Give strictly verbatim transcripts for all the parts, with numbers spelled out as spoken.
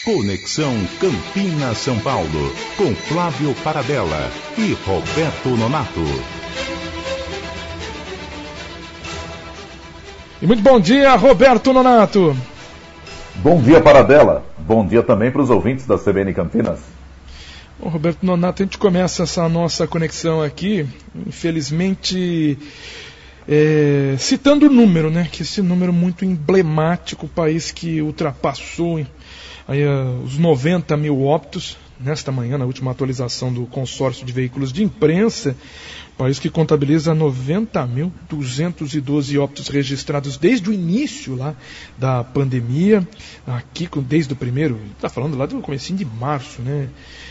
Conexão Campinas-São Paulo, com Flávio Paradella e Roberto Nonato. E muito bom dia, Roberto Nonato. Bom dia, Paradella. Bom dia também para os ouvintes da C B N Campinas. Bom, Roberto Nonato, a gente começa essa nossa conexão aqui, infelizmente, é, citando o número, né? Que esse número muito emblemático, o país que ultrapassou aí, uh, os noventa mil óbitos, nesta manhã, na última atualização do consórcio de veículos de imprensa, país que contabiliza noventa mil duzentos e doze óbitos registrados desde o início lá da pandemia, aqui desde o primeiro, está falando lá do comecinho de março, né?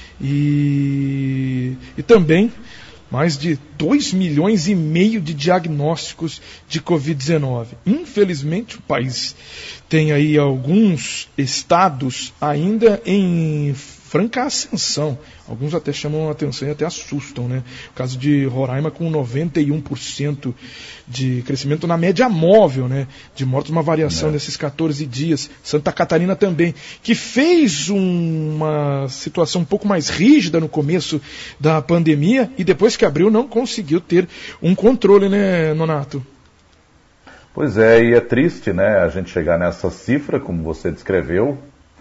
E, e também mais de dois milhões e meio de diagnósticos de covid dezenove. Infelizmente, o país tem aí alguns estados ainda em franca ascensão. Alguns até chamam a atenção e até assustam, né? O caso de Roraima com noventa e um por cento de crescimento na média móvel, né? De mortos, uma variação é. nesses catorze dias. Santa Catarina também, que fez uma situação um pouco mais rígida no começo da pandemia e depois que abriu não conseguiu ter um controle, né, Nonato? Pois é, e é triste, né, a gente chegar nessa cifra, como você descreveu.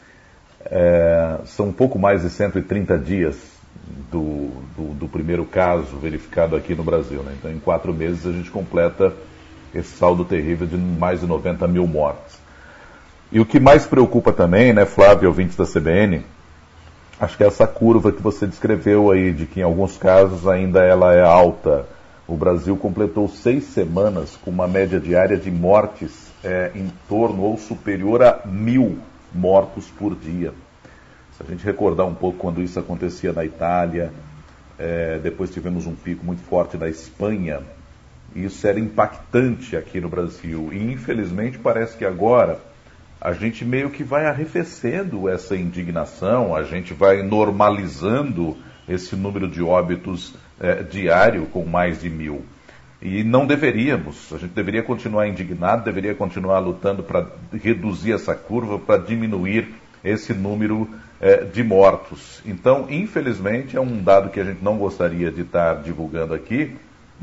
É, são um pouco mais de cento e trinta dias do, do, do primeiro caso verificado aqui no Brasil, né? Então, em quatro meses, a gente completa esse saldo terrível de mais de noventa mil mortes. E o que mais preocupa também, né, Flávio, ouvintes da C B N, acho que é essa curva que você descreveu aí, de que em alguns casos ainda ela é alta. O Brasil completou seis semanas com uma média diária de mortes é, em torno ou superior a mil mortos por dia. Se a gente recordar um pouco quando isso acontecia na Itália, é, depois tivemos um pico muito forte na Espanha, isso era impactante aqui no Brasil. E infelizmente parece que agora a gente meio que vai arrefecendo essa indignação, a gente vai normalizando esse número de óbitos é, diário com mais de mil. E não deveríamos, a gente deveria continuar indignado, deveria continuar lutando para reduzir essa curva, para diminuir esse número eh, de mortos. Então, infelizmente, é um dado que a gente não gostaria de estar divulgando aqui,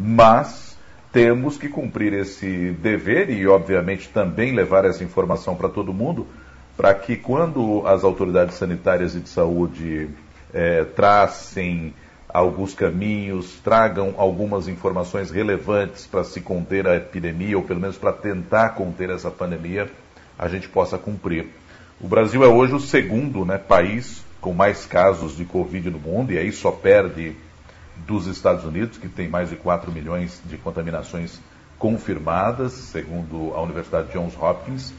mas temos que cumprir esse dever e, obviamente, também levar essa informação para todo mundo, para que quando as autoridades sanitárias e de saúde eh, tracem alguns caminhos, tragam algumas informações relevantes para se conter a epidemia, ou pelo menos para tentar conter essa pandemia, a gente possa cumprir. O Brasil é hoje o segundo, né, país com mais casos de Covid no mundo, e aí só perde dos Estados Unidos, que tem mais de quatro milhões de contaminações confirmadas, segundo a Universidade Johns Hopkins.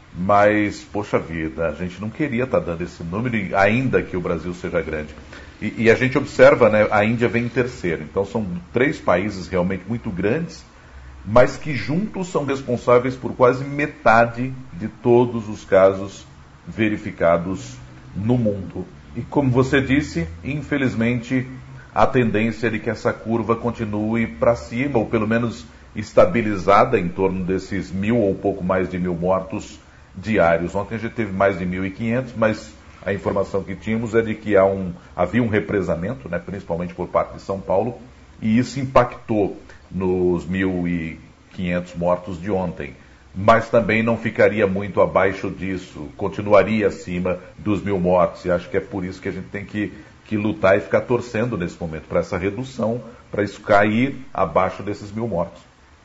Mas, poxa vida, a gente não queria estar dando esse número, ainda que o Brasil seja grande. E, e a gente observa, né, a Índia vem em terceiro. Então são três países realmente muito grandes, mas que juntos são responsáveis por quase metade de todos os casos verificados no mundo. E como você disse, infelizmente, a tendência é de que essa curva continue para cima, ou pelo menos estabilizada em torno desses mil ou pouco mais de mil mortos diários. Ontem a gente teve mais de mil e quinhentos, mas a informação que tínhamos é de que há um, havia um represamento, né, principalmente por parte de São Paulo, e isso impactou nos mil e quinhentos mortos de ontem. Mas também não ficaria muito abaixo disso, continuaria acima dos mil mortos, e acho que é por isso que a gente tem que, que lutar e ficar torcendo nesse momento, para essa redução, para isso cair abaixo desses mil mortos.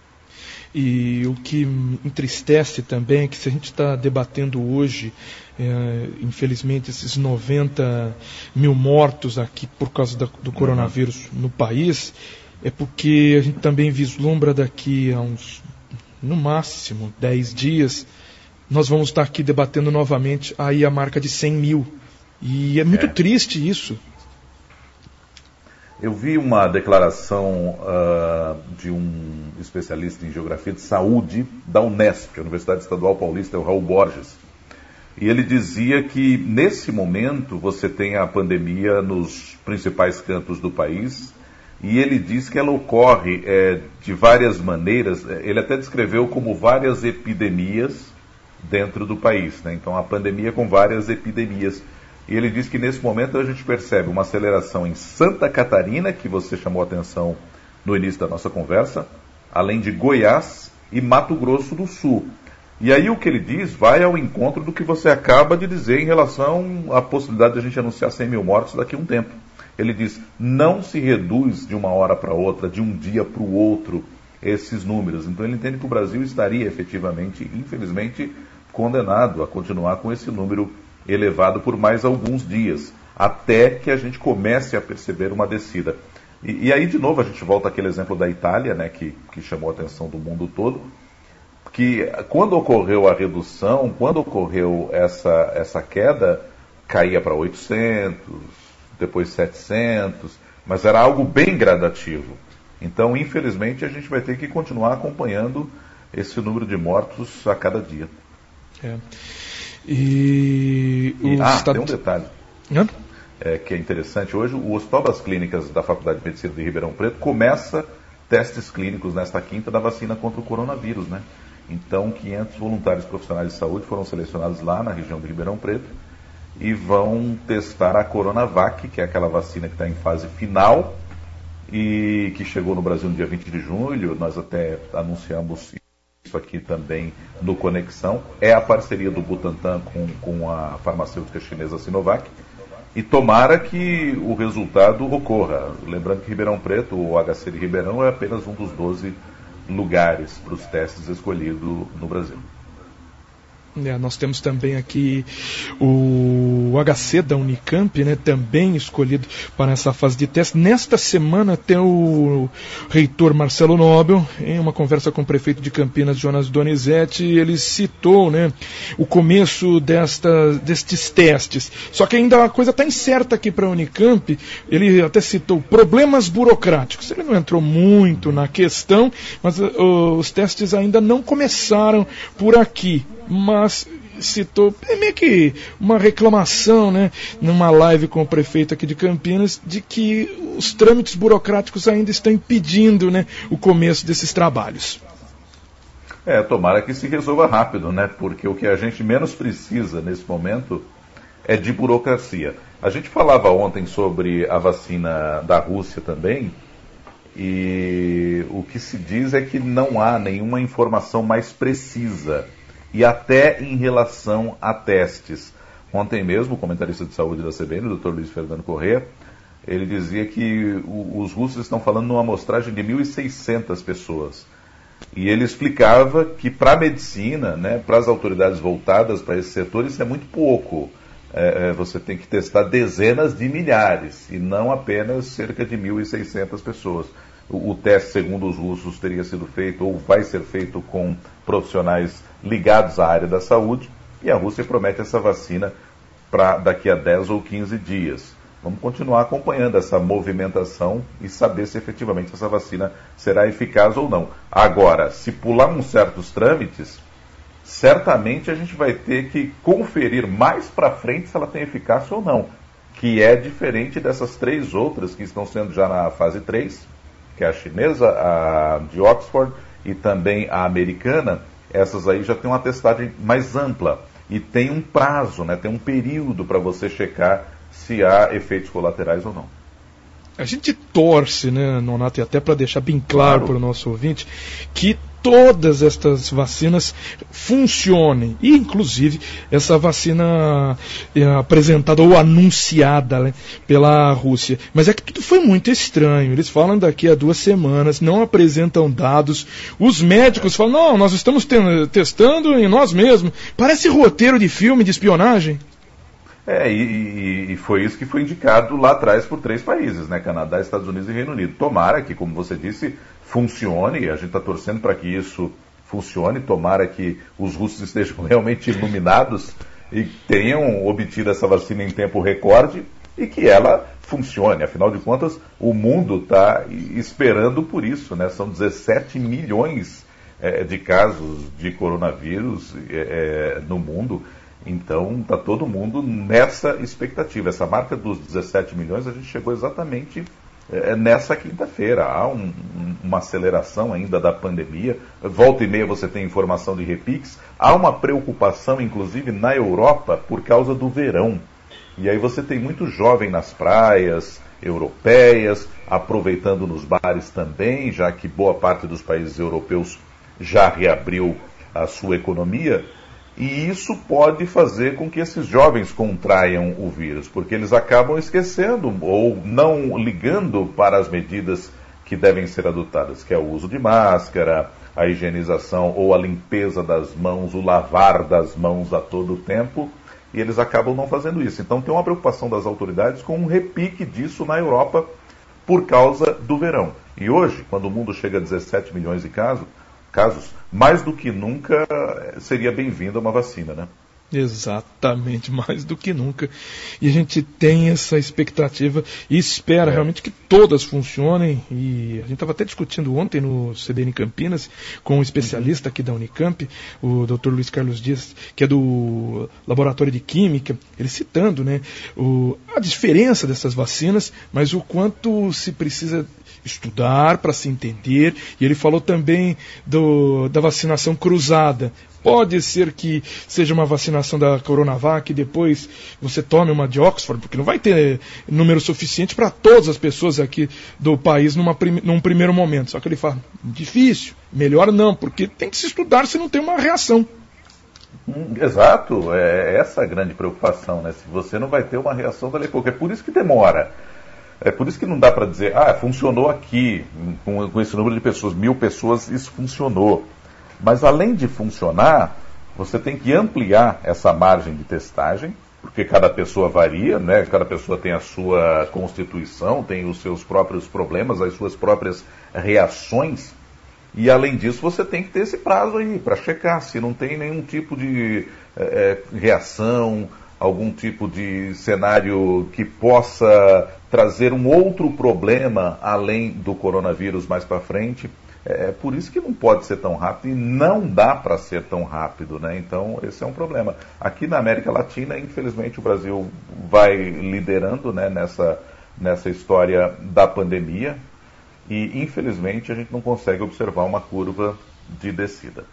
E o que entristece também é que se a gente está debatendo hoje, é, infelizmente, esses noventa mil mortos aqui por causa da, do coronavírus no país, é porque a gente também vislumbra daqui a uns, no máximo, dez dias, nós vamos estar aqui debatendo novamente aí a marca de cem mil. E é muito é. triste isso. Eu vi uma declaração uh, de um especialista em geografia de saúde da Unesp, a Universidade Estadual Paulista, o Raul Borges. E ele dizia que, nesse momento, você tem a pandemia nos principais cantos do país, e ele diz que ela ocorre é, de várias maneiras. Ele até descreveu como várias epidemias dentro do país, né? Então, a pandemia com várias epidemias. E ele diz que nesse momento a gente percebe uma aceleração em Santa Catarina, que você chamou a atenção no início da nossa conversa, além de Goiás e Mato Grosso do Sul. E aí o que ele diz vai ao encontro do que você acaba de dizer em relação à possibilidade de a gente anunciar cem mil mortos daqui a um tempo. Ele diz, não se reduz de uma hora para outra, de um dia para o outro, esses números. Então ele entende que o Brasil estaria efetivamente, infelizmente, condenado a continuar com esse número elevado por mais alguns dias, até que a gente comece a perceber uma descida. E, e aí, de novo, a gente volta àquele exemplo da Itália, né, que, que chamou a atenção do mundo todo, que quando ocorreu a redução, quando ocorreu essa, essa queda, caía para oitocentos, depois setecentos, mas era algo bem gradativo. Então, infelizmente, a gente vai ter que continuar acompanhando esse número de mortos a cada dia. É. E, e ah, estado... tem um detalhe Hã? É, que é interessante. Hoje, o Hospital das Clínicas da Faculdade de Medicina de Ribeirão Preto começa testes clínicos nesta quinta da vacina contra o coronavírus, né? Então, quinhentos voluntários profissionais de saúde foram selecionados lá na região de Ribeirão Preto e vão testar a Coronavac, que é aquela vacina que está em fase final e que chegou no Brasil no dia vinte de julho. Nós até anunciamos isso aqui também no Conexão. É a parceria do Butantan com, com a farmacêutica chinesa Sinovac. E tomara que o resultado ocorra. Lembrando que Ribeirão Preto, o H C de Ribeirão, é apenas um dos doze lugares para os testes escolhidos no Brasil. É, nós temos também aqui o H C da Unicamp, né, também escolhido para essa fase de teste. Nesta semana tem o reitor Marcelo Nobel, em uma conversa com o prefeito de Campinas, Jonas Donizete, ele citou, né, o começo desta, destes testes. Só que ainda a coisa está incerta aqui para a Unicamp. Ele até citou problemas burocráticos. Ele não entrou muito na questão, mas uh, os testes ainda não começaram por aqui. Mas citou, é meio que uma reclamação, né, numa live com o prefeito aqui de Campinas, de que os trâmites burocráticos ainda estão impedindo, né, o começo desses trabalhos. É, tomara que se resolva rápido, né, porque o que a gente menos precisa nesse momento é de burocracia. A gente falava ontem sobre a vacina da Rússia também, e o que se diz é que não há nenhuma informação mais precisa. E até em relação a testes. Ontem mesmo, o comentarista de saúde da C B N, o doutor Luiz Fernando Corrêa, ele dizia que o, os russos estão falando numa amostragem de mil e seiscentas pessoas. E ele explicava que para a medicina, né, para as autoridades voltadas para esse setor, isso é muito pouco. É, é, você tem que testar dezenas de milhares, e não apenas cerca de mil e seiscentas pessoas. O, o teste, segundo os russos, teria sido feito, ou vai ser feito com profissionais ligados à área da saúde, e a Rússia promete essa vacina para daqui a dez ou quinze dias. Vamos continuar acompanhando essa movimentação e saber se efetivamente essa vacina será eficaz ou não. Agora, se pular uns certos trâmites, certamente a gente vai ter que conferir mais para frente se ela tem eficácia ou não, que é diferente dessas três outras que estão sendo já na fase três, que é a chinesa, a de Oxford e também a americana. Essas aí já tem uma testagem mais ampla e tem um prazo, né, tem um período para você checar se há efeitos colaterais ou não. A gente torce, né, Nonato, e até para deixar bem claro, claro. para o nosso ouvinte, que todas estas vacinas funcionem, e inclusive essa vacina é, apresentada ou anunciada, né, pela Rússia. Mas é que tudo foi muito estranho. Eles falam daqui a duas semanas, não apresentam dados. Os médicos falam, não, nós estamos te- testando em nós mesmos. Parece roteiro de filme de espionagem. É, e, e, e foi isso que foi indicado lá atrás por três países, né? Canadá, Estados Unidos e Reino Unido. Tomara que, como você disse, funcione, a gente está torcendo para que isso funcione, tomara que os russos estejam realmente iluminados e tenham obtido essa vacina em tempo recorde e que ela funcione. Afinal de contas, o mundo está esperando por isso, né? São dezessete milhões é, de casos de coronavírus é, no mundo. Então, está todo mundo nessa expectativa. Essa marca dos dezessete milhões, a gente chegou exatamente é, nessa quinta-feira. Há um, um, uma aceleração ainda da pandemia. Volta e meia você tem informação de repiques. Há uma preocupação, inclusive, na Europa por causa do verão. E aí você tem muito jovem nas praias europeias, aproveitando nos bares também, já que boa parte dos países europeus já reabriu a sua economia. E isso pode fazer com que esses jovens contraiam o vírus, porque eles acabam esquecendo ou não ligando para as medidas que devem ser adotadas, que é o uso de máscara, a higienização ou a limpeza das mãos, o lavar das mãos a todo tempo, e eles acabam não fazendo isso. Então tem uma preocupação das autoridades com um repique disso na Europa por causa do verão. E hoje, quando o mundo chega a dezessete milhões de casos, casos, mais do que nunca seria bem-vinda uma vacina, né? Exatamente, mais do que nunca. E a gente tem essa expectativa e espera é. realmente que todas funcionem. E a gente estava até discutindo ontem no C B N Campinas com um especialista aqui da Unicamp, o doutor Luiz Carlos Dias, que é do Laboratório de Química, ele citando, né, o, a diferença dessas vacinas, mas o quanto se precisa estudar para se entender. E ele falou também do, da vacinação cruzada. Pode ser que seja uma vacinação da Coronavac e depois você tome uma de Oxford, porque não vai ter número suficiente para todas as pessoas aqui do país numa, num primeiro momento. Só que ele fala, difícil, melhor não, porque tem que se estudar se não tem uma reação. Hum, exato, é essa a grande preocupação, né? Se você não vai ter uma reação dali a pouco. É por isso que demora. É por isso que não dá para dizer, ah, funcionou aqui, com, com esse número de pessoas, mil pessoas, isso funcionou. Mas além de funcionar, você tem que ampliar essa margem de testagem, porque cada pessoa varia, né? Cada pessoa tem a sua constituição, tem os seus próprios problemas, as suas próprias reações. E além disso, você tem que ter esse prazo aí para checar se não tem nenhum tipo de é, reação, algum tipo de cenário que possa trazer um outro problema além do coronavírus mais para frente. É por isso que não pode ser tão rápido e não dá para ser tão rápido, né? Então, esse é um problema. Aqui na América Latina, infelizmente, o Brasil vai liderando, né, nessa, nessa história da pandemia e, infelizmente, a gente não consegue observar uma curva de descida.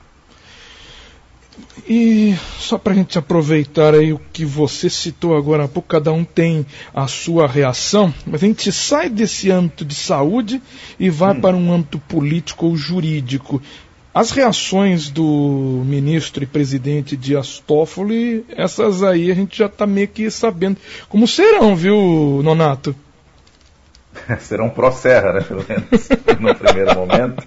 E só para a gente aproveitar aí o que você citou agora há pouco, cada um tem a sua reação, mas a gente sai desse âmbito de saúde e vai hum. para um âmbito político ou jurídico. As reações do ministro e presidente Dias Toffoli, essas aí a gente já está meio que sabendo como serão, viu, Nonato? Serão pró-serra, né, pelo menos, no primeiro momento.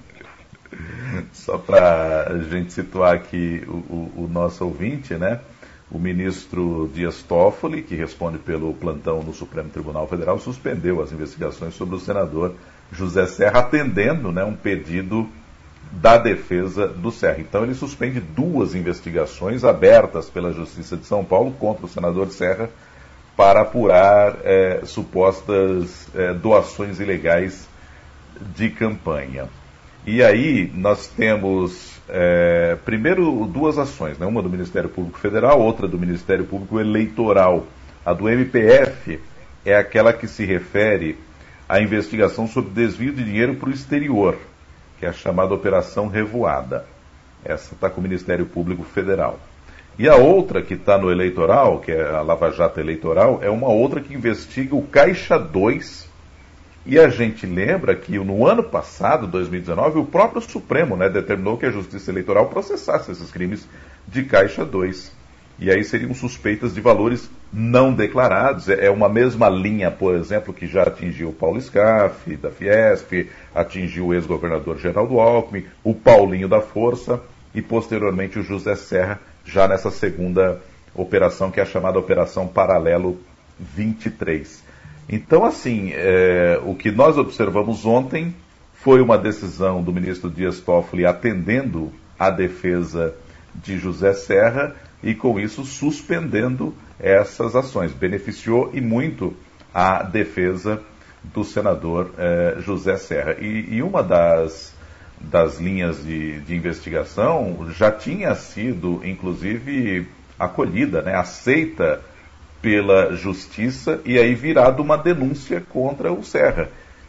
Só para a gente situar aqui o, o, o nosso ouvinte, né? O ministro Dias Toffoli, que responde pelo plantão no Supremo Tribunal Federal, suspendeu as investigações sobre o senador José Serra, atendendo, né, um pedido da defesa do Serra. Então ele suspende duas investigações abertas pela Justiça de São Paulo contra o senador Serra para apurar é, supostas é, doações ilegais de campanha. E aí nós temos, é, primeiro, duas ações, né? Uma do Ministério Público Federal, outra do Ministério Público Eleitoral. A do M P F é aquela que se refere à investigação sobre desvio de dinheiro para o exterior, que é a chamada Operação Revoada. Essa está com o Ministério Público Federal. E a outra que está no eleitoral, que é a Lava Jato Eleitoral, é uma outra que investiga o Caixa dois. E a gente lembra que no ano passado, dois mil e dezenove, o próprio Supremo, né, determinou que a Justiça Eleitoral processasse esses crimes de Caixa dois. E aí seriam suspeitas de valores não declarados. É uma mesma linha, por exemplo, que já atingiu o Paulo Scaff, da Fiesp, atingiu o ex-governador Geraldo Alckmin, o Paulinho da Força e, posteriormente, o José Serra, já nessa segunda operação, que é a chamada Operação Paralelo vinte e três. Então, assim, é, o que nós observamos ontem foi uma decisão do ministro Dias Toffoli atendendo à defesa de José Serra e, com isso, suspendendo essas ações. Beneficiou e muito a defesa do senador é, José Serra. E, e uma das, das linhas de, de investigação já tinha sido, inclusive, acolhida, né, aceita pela Justiça e aí virado uma denúncia contra o Serra.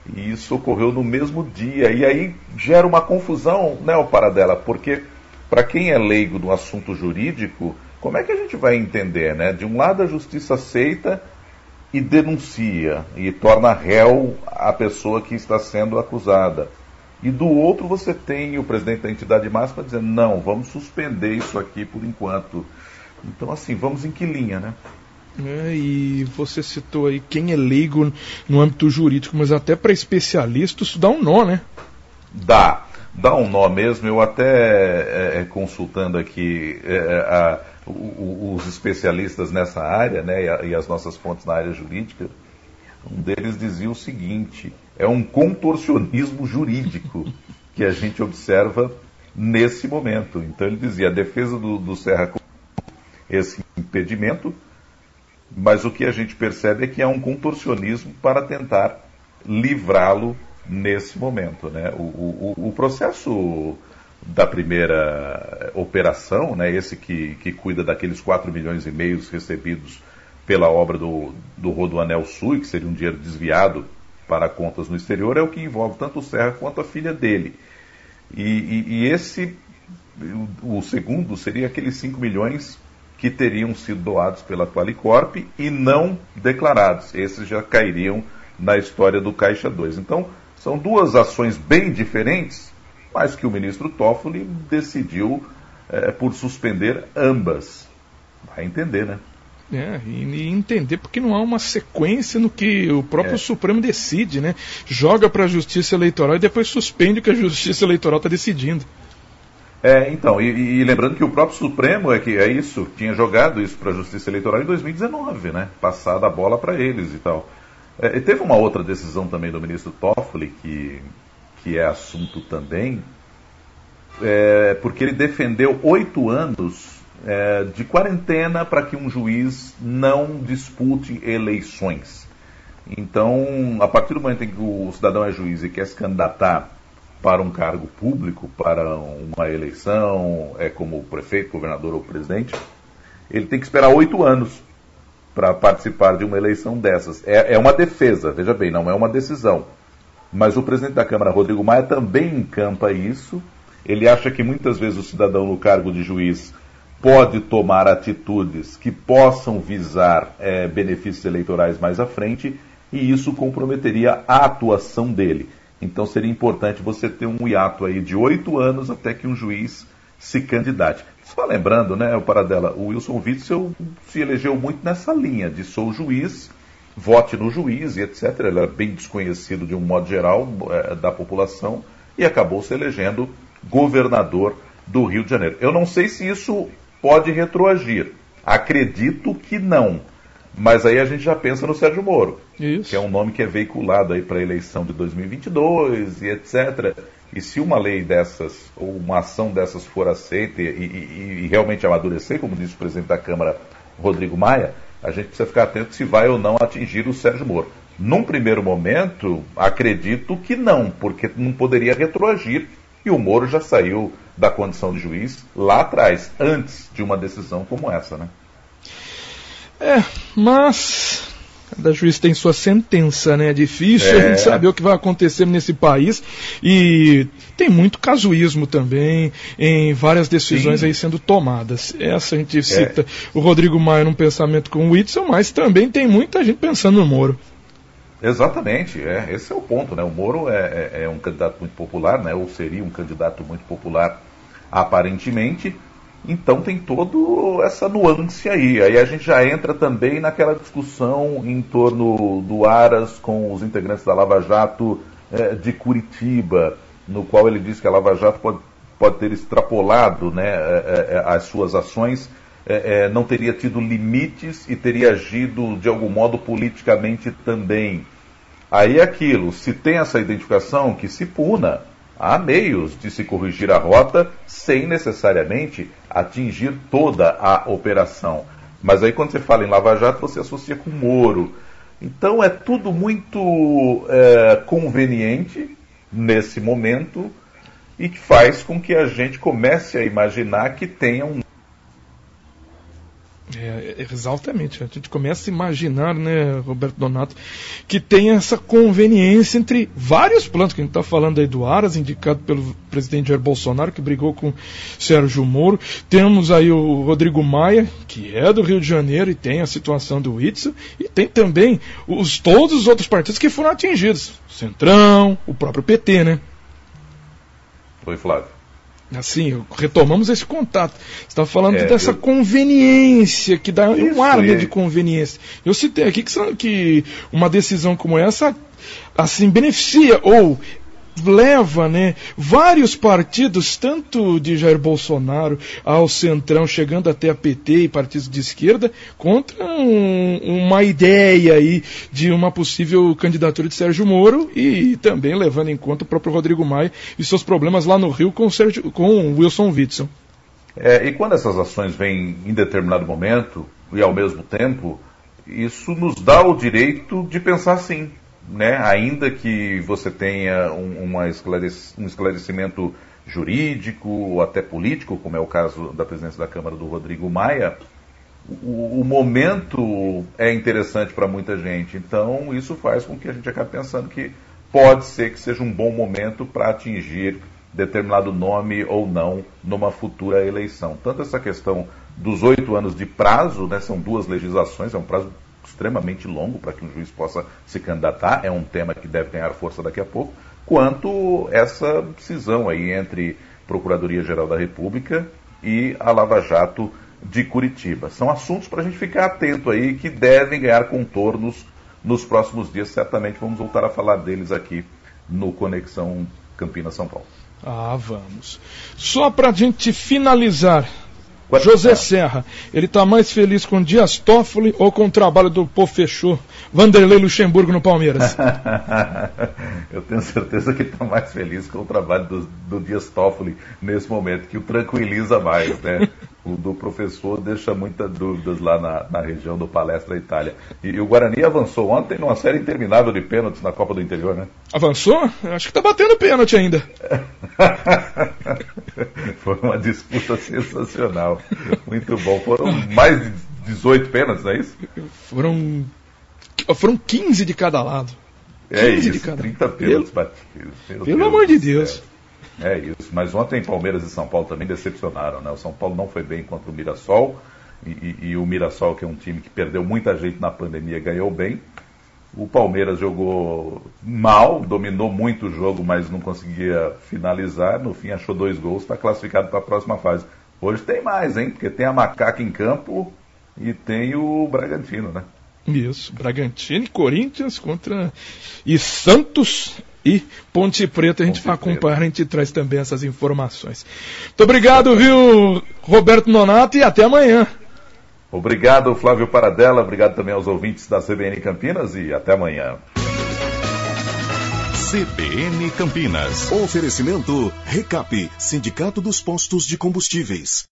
E isso ocorreu no mesmo dia. E aí gera uma confusão, né, o Paradela? Porque, para quem é leigo no assunto jurídico, como é que a gente vai entender, né? De um lado, a justiça aceita e denuncia, e torna réu a pessoa que está sendo acusada. E do outro, você tem o presidente da entidade máxima dizendo, não, vamos suspender isso aqui por enquanto. Então, assim, vamos em que linha, né? É, e você citou aí quem é leigo no âmbito jurídico, mas até para especialista isso dá um nó, né? Dá, dá um nó mesmo. Eu até é, consultando aqui é, a, o, os especialistas nessa área, né, e, a, e as nossas fontes na área jurídica, um deles dizia o seguinte, é um contorcionismo jurídico que a gente observa nesse momento. Então ele dizia, a defesa do, do Serra esse impedimento, mas o que a gente percebe é que é um contorcionismo para tentar livrá-lo nesse momento, né? O, o, o processo da primeira operação, né, esse que, que cuida daqueles quatro milhões e meio recebidos pela obra do, do Rodoanel Sul, que seria um dinheiro desviado para contas no exterior, é o que envolve tanto o Serra quanto a filha dele. E, e, e esse, o, o segundo, seria aqueles cinco milhões que teriam sido doados pela Qualicorp e não declarados. Esses já cairiam na história do Caixa dois. Então, são duas ações bem diferentes, mas que o ministro Toffoli decidiu é, por suspender ambas. Vai entender, né? É, e entender porque não há uma sequência no que o próprio é. Supremo decide, né? Joga para a Justiça Eleitoral e depois suspende o que a Justiça Eleitoral está decidindo. É, então, e, e lembrando que o próprio Supremo é que é isso, tinha jogado isso para a Justiça Eleitoral em dois mil e dezenove, né? Passada a bola para eles e tal. É, e teve uma outra decisão também do ministro Toffoli, que, que é assunto também, é, porque ele defendeu oito anos é, de quarentena para que um juiz não dispute eleições. Então, a partir do momento em que o cidadão é juiz e quer se candidatar para um cargo público, para uma eleição, é como prefeito, governador ou presidente, ele tem que esperar oito anos para participar de uma eleição dessas. É, é uma defesa, veja bem, não é uma decisão. Mas o presidente da Câmara, Rodrigo Maia, também encampa isso. Ele acha que muitas vezes o cidadão no cargo de juiz pode tomar atitudes que possam visar é, benefícios eleitorais mais à frente, e isso comprometeria a atuação dele. Então seria importante você ter um hiato aí de oito anos até que um juiz se candidate. Só lembrando, né, o Paradela, o Wilson Witzel se elegeu muito nessa linha de sou juiz, vote no juiz e etcétera. Ele era bem desconhecido de um modo geral é, da população e acabou se elegendo governador do Rio de Janeiro. Eu não sei se isso pode retroagir. Acredito que não. Mas aí a gente já pensa no Sérgio Moro, Isso. que é um nome que é veiculado aí para a eleição de dois mil e vinte e dois e etcétera. E se uma lei dessas, ou uma ação dessas for aceita e, e, e realmente amadurecer, como disse o presidente da Câmara, Rodrigo Maia, a gente precisa ficar atento se vai ou não atingir o Sérgio Moro. Num primeiro momento, acredito que não, porque não poderia retroagir, e o Moro já saiu da condição de juiz lá atrás, antes de uma decisão como essa, né? É, mas cada juiz tem sua sentença, né? É difícil é. a gente saber o que vai acontecer nesse país e tem muito casuísmo também em várias decisões Sim. aí sendo tomadas. Essa a gente cita é. o Rodrigo Maia num pensamento com o Witzel, mas também tem muita gente pensando no Moro. Exatamente, é, esse é o ponto, né? O Moro é, é, é um candidato muito popular, né? Ou seria um candidato muito popular aparentemente. Então tem toda essa nuance aí. Aí a gente já entra também naquela discussão em torno do Aras com os integrantes da Lava Jato é, de Curitiba, no qual ele diz que a Lava Jato pode, pode ter extrapolado, né, é, é, as suas ações, é, é, não teria tido limites e teria agido de algum modo politicamente também. Aí é aquilo, se tem essa identificação, que se puna. Há meios de se corrigir a rota sem necessariamente atingir toda a operação. Mas aí quando você fala em Lava Jato, você associa com Moro. Então é tudo muito é, conveniente nesse momento e que faz com que a gente comece a imaginar que tenha um É, exatamente. A gente começa a imaginar, né, Roberto Donato, que tem essa conveniência entre vários planos, que a gente está falando aí do Aras, indicado pelo presidente Jair Bolsonaro, que brigou com Sérgio Moro. Temos aí o Rodrigo Maia, que é do Rio de Janeiro e tem a situação do Witzel, e tem também os, todos os outros partidos que foram atingidos. O Centrão, o próprio P T, né? Oi, Flávio. Assim, retomamos esse contato. Você está falando é, dessa eu... conveniência, que dá Isso, um ar e... de conveniência. Eu citei aqui que, que uma decisão como essa, assim, beneficia ou leva, né, vários partidos, tanto de Jair Bolsonaro ao Centrão, chegando até a P T e partidos de esquerda, contra um, uma ideia aí de uma possível candidatura de Sérgio Moro e também levando em conta o próprio Rodrigo Maia e seus problemas lá no Rio com, Sérgio, com Wilson Witzel. É, e quando essas ações vêm em determinado momento e ao mesmo tempo, isso nos dá o direito de pensar assim. Né? Ainda que você tenha um, uma esclarec- um esclarecimento jurídico ou até político, como é o caso da presidência da Câmara do Rodrigo Maia, o, o momento é interessante para muita gente. Então, isso faz com que a gente acabe pensando que pode ser que seja um bom momento para atingir determinado nome ou não numa futura eleição. Tanto essa questão dos oito anos de prazo, né? São duas legislações, é um prazo extremamente longo para que um juiz possa se candidatar, é um tema que deve ganhar força daqui a pouco, quanto essa cisão aí entre Procuradoria-Geral da República e a Lava Jato de Curitiba. São assuntos para a gente ficar atento aí, que devem ganhar contornos nos próximos dias. Certamente vamos voltar a falar deles aqui no Conexão Campinas-São Paulo. Ah, vamos. Só para a gente finalizar, José Serra, ele está mais feliz com Dias Toffoli ou com o trabalho do Pô Fechou, Vanderlei Luxemburgo no Palmeiras? Eu tenho certeza que ele está mais feliz com o trabalho do, do Dias Toffoli nesse momento, que o tranquiliza mais, né? O do professor deixa muitas dúvidas lá na, na região do Palestra Itália. E, e o Guarani avançou ontem numa série interminável de pênaltis na Copa do Interior, né? Avançou? Acho que está batendo pênalti ainda. Foi uma disputa sensacional. Muito bom. Foram mais de dezoito pênaltis, não é isso? Foram, foram quinze de cada lado. É quinze isso, de cada. trinta pênaltis batidos. Pelo Deus amor de Deus. É isso, mas ontem Palmeiras e São Paulo também decepcionaram, né? O São Paulo não foi bem contra o Mirassol, e, e, e o Mirassol, que é um time que perdeu muita gente na pandemia, ganhou bem. O Palmeiras jogou mal, dominou muito o jogo, mas não conseguia finalizar. No fim achou dois gols, está classificado para a próxima fase. Hoje tem mais, hein? Porque tem a Macaca em campo e tem o Bragantino, né? Isso, Bragantino e Corinthians contra... e Santos e Ponte Preta. A gente vai acompanhar, a gente traz também essas informações. Muito obrigado, viu, Roberto Nonato, e até amanhã. Obrigado, Flávio Paradella, obrigado também aos ouvintes da C B N Campinas e até amanhã. C B N Campinas. Oferecimento Recap, Sindicato dos Postos de Combustíveis.